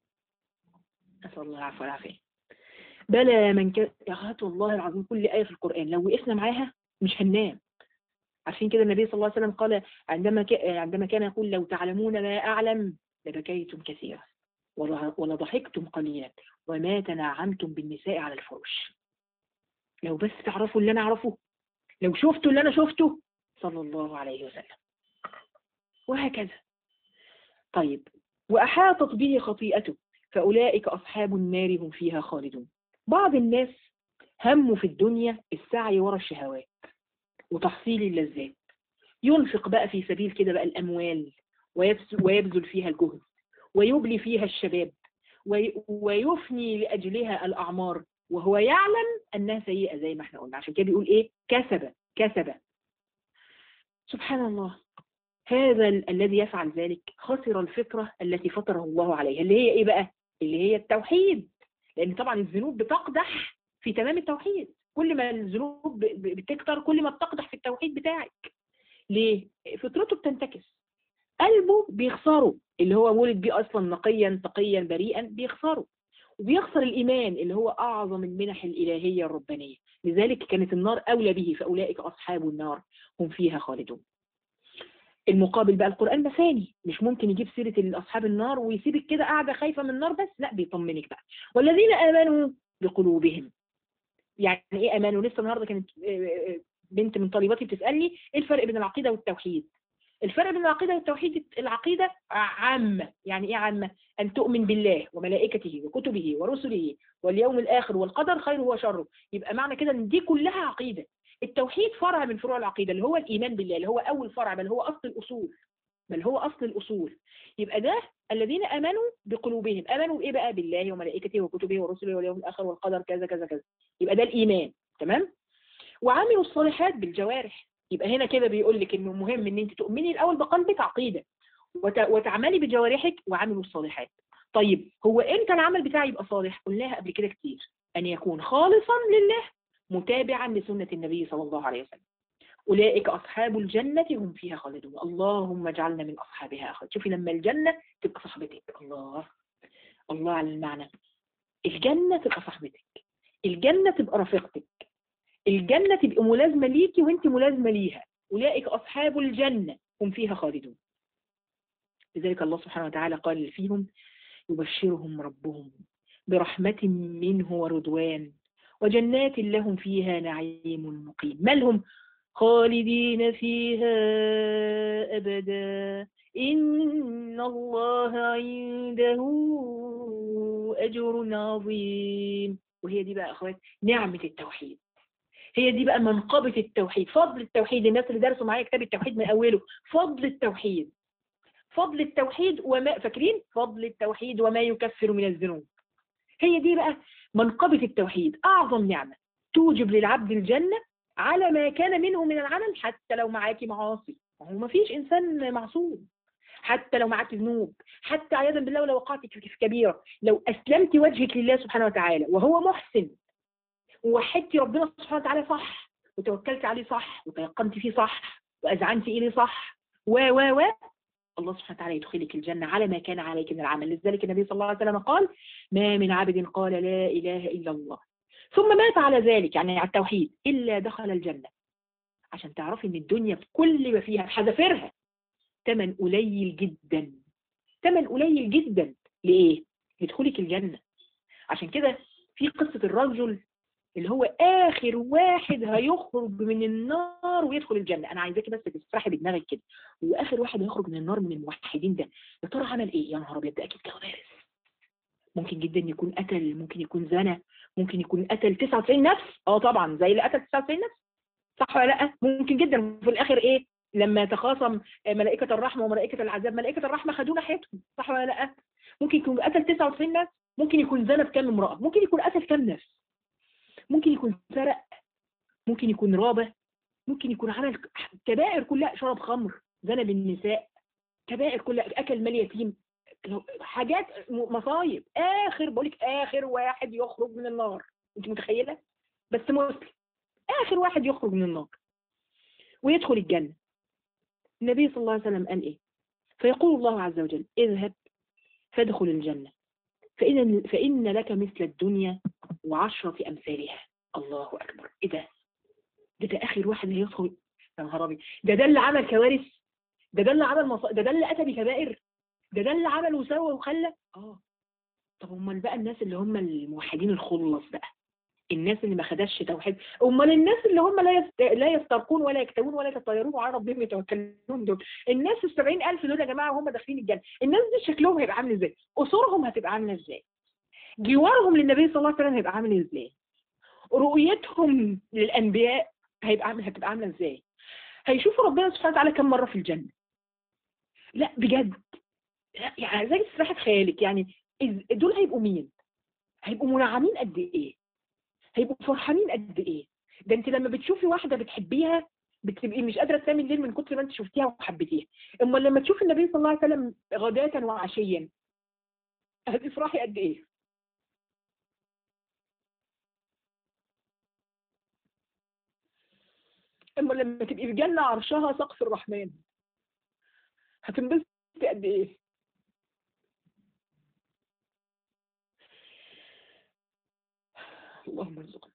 S1: اسال الله العفو والعافيه. بلى من كان يا اخوات والله العظيم كل ايه في القران لو وقفنا معاها مش هننام. عارفين كده النبي صلى الله عليه وسلم قال عندما عندما كان يقول لو تعلمون ما اعلم لبكيتم كثيرا ولضحكتم قليلا وما تناعمتم بالنساء على الفرش. لو بس تعرفوا اللي انا اعرفه، لو شفتوا اللي انا شفته صلى الله عليه وسلم، وهكذا. طيب واحاطت به خطيئته فاولئك اصحاب النار هم فيها خالدون. بعض الناس همه في الدنيا السعي ورا الشهوات وتحصيل اللذات، ينفق بقى في سبيل كده بقى الاموال ويبذل فيها الجهد ويبلي فيها الشباب ويفني لأجلها الأعمار وهو يعلم أنها سيئة زي ما احنا قلنا، عشان كده بيقول إيه؟ كسب كسب. سبحان الله، هذا الذي يفعل ذلك خسر الفطرة التي فطره الله عليها، اللي هي إيه بقى؟ اللي هي التوحيد، لأن طبعا الذنوب بتقدح في تمام التوحيد، كل ما الذنوب بتكتر كل ما بتقدح في التوحيد بتاعك. ليه؟ فطرته بتنتكس، قلبه بيخسره اللي هو ولد بيه اصلا نقيا تقيا بريئا، بيخسره، وبيخسر الايمان اللي هو اعظم المنح الالهيه الربانيه. لذلك كانت النار اولى به، فاولئك اصحاب النار هم فيها خالدون. المقابل بقى القرآن مثاني، مش ممكن يجيب سيرة أصحاب النار ويسيبك كده قاعدة خايفة من النار بس، لا بيطمنك بقى. والذين آمنوا بقلوبهم. يعني إيه آمنوا؟ لسه النهاردة كانت بنت من طالباتي بتسألني إيه الفرق بين العقيدة والتوحيد. الفرق بين العقيدة والتوحيد، العقيدة عامة. يعني إيه عامة؟ أن تؤمن بالله وملائكته وكتبه ورسله واليوم الآخر والقدر خيره وشره. يبقى معنى كده إن دي كلها عقيدة. التوحيد فرع من فروع العقيدة اللي هو الإيمان بالله، اللي هو أول فرع، بل هو أصل الأصول، بل هو أصل الأصول. يبقى ده الذين آمنوا بقلوبهم. آمنوا بإيه بقى؟ بالله وملائكته وكتبه ورسله واليوم الآخر والقدر كذا كذا كذا. يبقى ده الإيمان. تمام. وعملوا الصالحات بالجوارح. يبقى هنا كده بيقول لك إنه مهم إن أنت تؤمني الأول بقلبك عقيدة، وت... وتعملي بجوارحك وعملوا الصالحات. طيب هو إمتى العمل بتاعي يبقى صالح؟ قلناها قبل كده كتير، أن يكون خالصا لله متابعا لسنة النبي صلى الله عليه وسلم. أولئك أصحاب الجنة هم فيها خالدون. اللهم اجعلنا من أصحابها خالد. شوفي لما الجنة تبقى صاحبتك، الله الله على المعنى. الجنة تبقى صاحبتك، الجنة تبقى رفيقتك، الجنة تبقى ملازمة ليكي وانت ملازمة ليها. أولئك أصحاب الجنة هم فيها خالدون. لذلك الله سبحانه وتعالى قال فيهم يبشرهم ربهم برحمة منه ورضوان وجنات لهم فيها نعيم مقيم. ما لهم؟ خالدين فيها أبدا إن الله عنده أجر عظيم. وهي دي بقى أخوات نعمة التوحيد، هي دي بقى منقبة التوحيد، فضل التوحيد. الناس اللي درسوا معايا كتاب التوحيد من أوله، فضل التوحيد، فضل التوحيد وما فاكرين فضل التوحيد وما يكفر من الذنوب. هي دي بقى منقبة التوحيد، أعظم نعمة توجب للعبد الجنة على ما كان منه من العمل. حتى لو معاكي معاصي، هو ما فيش إنسان معصوم، حتى لو معاكي ذنوب، حتى عياذا بالله ولو وقعتي في كبيرة، لو أسلمت وجهك لله سبحانه وتعالى وهو محسن، ووحدتي ربنا سبحانه وتعالى صح، وتوكلت عليه صح، وتيقنت فيه صح، وأذعنت إليه صح، و و و الله سبحانه وتعالى يدخلك الجنة على ما كان عليك من العمل. لذلك النبي صلى الله عليه وسلم قال ما من عبد قال لا إله إلا الله ثم مات على ذلك، يعني على التوحيد، إلا دخل الجنة. عشان تعرفي ان الدنيا بكل ما فيها بحذافيرها ثمن قليل جدا، ثمن قليل جدا. لإيه؟ يدخلك الجنة. عشان كده في قصة الرجل اللي هو آخر واحد هيخرج من النار ويدخل الجنة. أنا عايزاكي بس تسرحي بدماغك كده، وآخر واحد هيخرج من النار من الموحدين ده يا ترى عمل إيه؟ يا نهار أبيض، ده أكيد كوارث. ممكن جدا يكون قتل، ممكن يكون زنى، ممكن يكون قتل تسعة وتسعين نفس، اه طبعا زي اللي قتل تسعة وتسعين نفس، صح ولا لا؟ ممكن جدا. في الآخر إيه؟ لما تخاصم ملائكة الرحمة وملائكة العذاب، ملائكة الرحمة خدوا ناحيتهم، صح ولا لا؟ ممكن يكون قتل تسعة وتسعين نفس، ممكن يكون زنى بكام امرأة، ممكن يكون قتل كام نفس، ممكن يكون سرق، ممكن يكون رابة، ممكن يكون عمل كبائر كلها، شرب خمر، زنى بالنساء، كبائر كلها، أكل مال يتيم، حاجات مصايب. آخر بقولك آخر واحد يخرج من النار، أنت متخيلة؟ بس مسلم آخر واحد يخرج من النار ويدخل الجنة. النبي صلى الله عليه وسلم قال إيه؟ فيقول الله عز وجل اذهب فادخل الجنة فإن, فإن لك مثل الدنيا وعشرة أمثالها. الله أكبر. إيه ده؟ ده ده آخر واحد هيدخل. يا نهار أبيض، ده ده اللي عمل كوارث، ده ده اللي عمل مصائب، ده ده اللي أتى بكبائر، ده ده اللي عمل وسوى وخلى. اه طب امال بقى الناس اللي هم الموحدين الخلص بقى، الناس اللي ما خدش توحيد، امال الناس اللي هم لا يست... لا يسترقون ولا يكتوون ولا يتطيرون وعلى ربهم يتوكلون، دول الناس السبعين ألف دول يا جماعة وهم داخلين الجنة، الناس دي شكلهم هيبقى عامل ازاي؟ قصورهم هتبقى عاملة ازاي؟ جوارهم للنبي صلى الله عليه وسلم هيبقى عامل ازاي؟ رؤيتهم للأنبياء هيبقى عامل هتبقى عاملة ازاي؟ هيشوفوا ربنا سبحانه وتعالى كم مرة في الجنة؟ لا بجد، لا يعني زي تسرحي في خيالك. يعني دول هيبقوا مين؟ هيبقوا منعمين قد ايه؟ هيبقوا فرحانين قد ايه؟ ده انت لما بتشوفي واحدة بتحبيها بتبقي مش قادرة تنامي الليل من كتر ما انت شفتيها وحبيتيها. اما لما تشوفي النبي صلى الله عليه وسلم غداة وعشيا هتفرحي قد ايه؟
S2: اما لما تبقي في جنة عرشها سقف الرحمن هتنبسطي قد ايه؟ اللهم ارزقنا.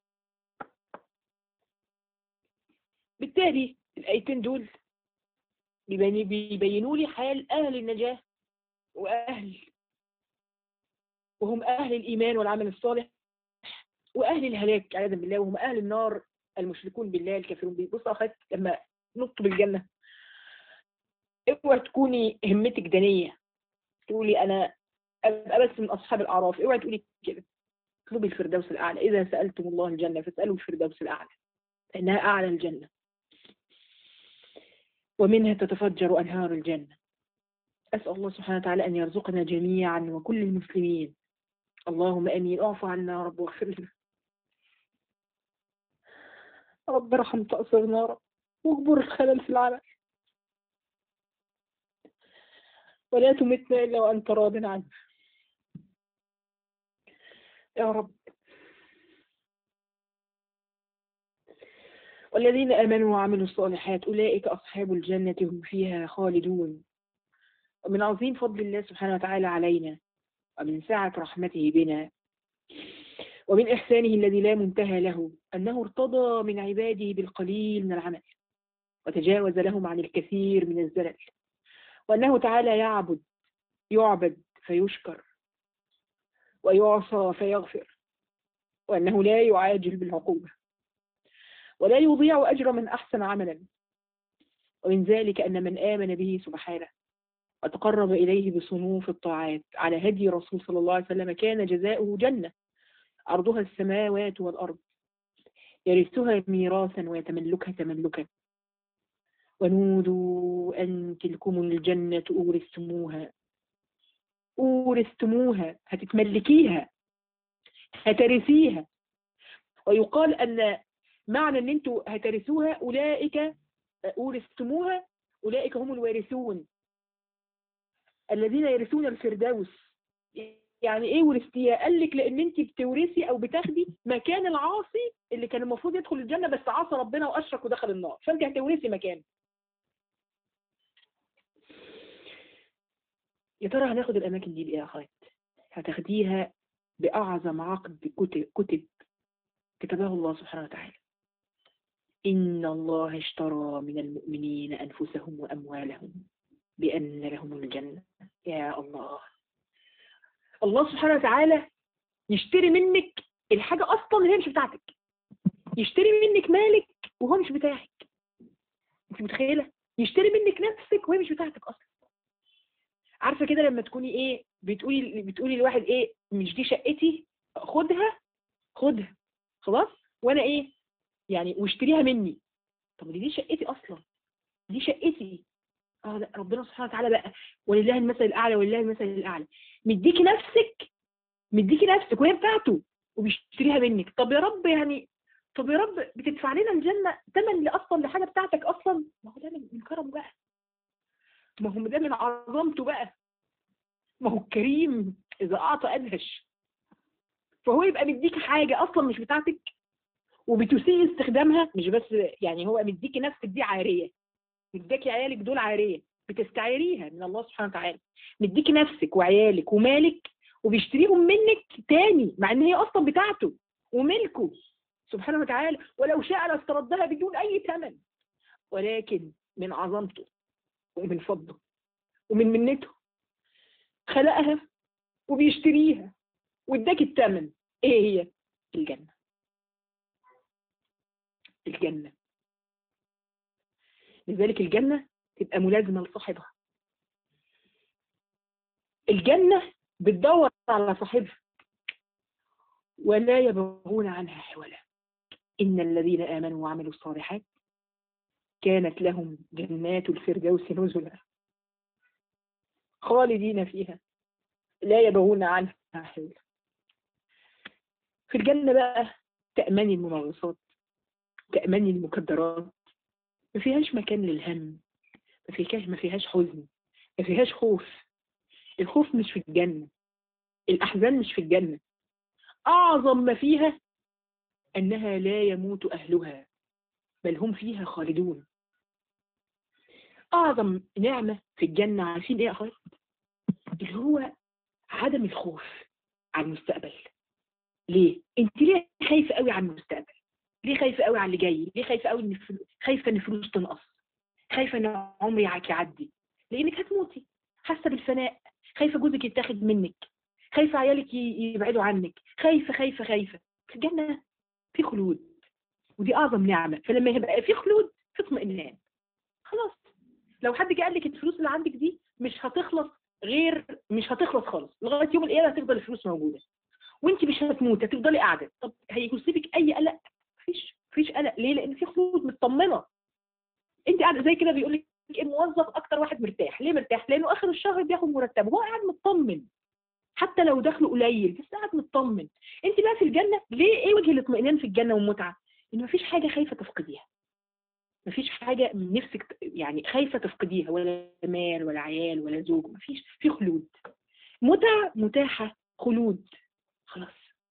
S2: بالتالي الآيتين دول بيبينوا لي حال أهل النجاة وأهل وهم أهل الإيمان والعمل الصالح، وأهل الهلاك عياذا بالله وهم أهل النار المشركون بالله الكافرون به. بص أخذت لما نطلب الجنة، اوعي تكوني همتك دنية تقولي أنا أبقى بس من أصحاب الأعراف، اوعي تقولي كده. اطلبي الفردوس الأعلى، إذا سألتم الله الجنة فاسألوا الفردوس الأعلى لأنها أعلى الجنة ومنها تتفجر أنهار الجنة. أسأل الله سبحانه وتعالى أن يرزقنا جميعا وكل المسلمين. اللهم آمين. اعف عنا يا رب واغفر لنا. رب ارحم تقصيرنا يا رب واجبر الخلل في العمل، ولا تمتنا إلا وأنت راض عنا يا رب. والذين آمنوا وعملوا الصالحات أولئك أصحاب الجنة هم فيها خالدون. ومن عظيم فضل الله سبحانه وتعالى علينا ومن سعة رحمته بنا ومن إحسانه الذي لا منتهى له أنه ارتضى من عباده بالقليل من العمل وتجاوز لهم عن الكثير من الزلل، وأنه تعالى يعبد يعبد فيشكر ويعصى فيغفر، وأنه لا يعاجل بالعقوبة ولا يضيع أجر من أحسن عملا. ومن ذلك أن من آمن به سبحانه وتقرب إليه بصنوف الطاعات على هدي رسول صلى الله عليه وسلم كان جزاؤه جنة عرضها السماوات والأرض يرثها ميراثا ويتملكها تملكا. ونودوا أن تلكم الجنة أورثتموها أورثتموها هتتملكيها هترثيها. ويقال أن معنى أن أنتوا هترثوها أولئك أورثتموها أولئك هم الوارثون الذين يرثون الفردوس. يعني ايه ورثتيها؟ قال لك لان انت بتورثي او بتاخدي مكان العاصي اللي كان المفروض يدخل الجنه بس عصى ربنا واشرك ودخل النار، فانت هتورثي مكانه. يا ترى هناخد الاماكن دي بايه يا اخوات؟ هتاخديها باعظم عقد كتب كتب كتبه الله سبحانه وتعالى. ان الله اشترى من المؤمنين انفسهم واموالهم بان لهم الجنه. يا الله، الله سبحانه وتعالى يشتري منك الحاجة أصلا اللي هي مش بتاعتك، يشتري منك مالك وهو مش بتاعك. انت متخيلة؟ يشتري منك نفسك وهي مش بتاعتك أصلا. عارفة كده لما تكوني ايه بتقولي بتقولي لواحد ايه مش دي شقتي، خدها خدها خلاص وانا ايه يعني واشتريها مني. طب دي دي شقتي أصلا، دي شقتي. اه لا، ربنا سبحانه وتعالى بقى ولله المثل الأعلى ولله المثل الأعلى مديكي نفسك مديكي نفسك وهي بتاعته وبيشتريها منك. طب يا رب يعني طب يا رب بتدفع لنا الجنة ثمن لأصلا لحاجة بتاعتك أصلا؟ ما هو ده من كرمه بقى، ما هو ده من عظمته بقى، ما هو الكريم إذا أعطى أدهش. فهو يبقى مديكي حاجة أصلا مش بتاعتك وبتسيء استخدامها. مش بس يعني هو مديكي نفسك دي عارية، مديكي عيالك دول عارية بتستعيريها من الله سبحانه وتعالى، مديكي نفسك وعيالك ومالك وبيشتريهم منك تاني مع ان هي اصلا بتاعته وملكه سبحانه وتعالى. ولو شاء لاستردها بدون اي ثمن، ولكن من عظمته ومن فضله ومن منته خلقها وبيشتريها واداك الثمن. ايه هي؟ الجنة. الجنة لذلك الجنة تبقى ملازمة لصاحبها. الجنة بتدور على صاحبها ولا يبغون عنها حولا. إن الذين آمنوا وعملوا الصالحات كانت لهم جنات الفردوس نزلا خالدين فيها لا يبغون عنها حولا. في الجنة بقى تأمني المنغصات، تأمني المكدرات، ما فيهاش مكان للهم، ما فيهاش ما فيهاش حزن، ما فيهاش خوف. الخوف مش في الجنة، الأحزان مش في الجنة. أعظم ما فيها أنها لا يموت أهلها بل هم فيها خالدون. أعظم نعمة في الجنة عارفين إيه يا أخوات؟ اللي هو عدم الخوف على المستقبل. ليه؟ أنت ليه خايفة قوي على المستقبل؟ ليه خايفة قوي على اللي جاي؟ ليه خايفة قوي إن الفلوس، خايفة إن الفلوس تنقص؟ خايفة إن عمرك يعدي؟ لأنك هتموتي، حاسة بالفناء، خايفة جوزك يتاخد منك، خايفة عيالك يبعدوا عنك، خايفة خايفة خايفة. في الجنة في خلود، ودي أعظم نعمة. فلما يبقى في خلود في اطمئنان. خلاص، لو حد جه قال لك الفلوس اللي عندك دي مش هتخلص، غير مش هتخلص خالص لغايه يوم القيامه، هتفضل الفلوس موجوده وانت مش هتموت، هتفضلي قاعده. طب هيصيبك اي قلق؟ مفيش مفيش قلق. ليه؟ لان في خلود، مطمنه. انت قاعده زي كده، بيقول لك الموظف اكتر واحد مرتاح. ليه مرتاح؟ لانه اخر الشهر بياخد مرتبه، هو قاعد مطمن، حتى لو دخله قليل بس قاعد مطمن. انت بقى في الجنه ليه؟ ايه وجه الاطمئنان في الجنه والمتعه؟ ان مفيش حاجه خايفه تفقديها، مفيش حاجة نفسك يعني خايفة تفقديها، ولا مال ولا عيال ولا زوج، مفيش. في خلود، متعة متاحة، خلود. خلاص.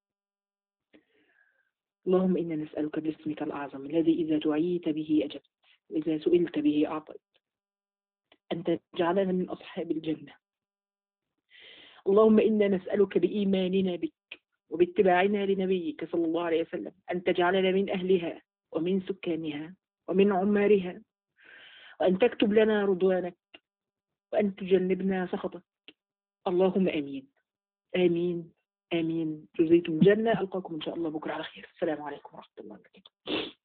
S2: اللهم إنا نسألك باسمك الأعظم الذي إذا دعيت به أجبت وإذا سئلت به أعطيت أن تجعلنا من أصحاب الجنة. اللهم إنا نسألك بإيماننا بك وباتباعنا لنبيك صلى الله عليه وسلم أن تجعلنا من أهلها ومن سكانها ومن عمارها، وأن تكتب لنا رضوانك وأن تجنبنا سخطك. اللهم آمين آمين آمين. جزيتم الجنة. ألقاكم إن شاء الله بكرة على خير. السلام عليكم ورحمة الله وبركاته.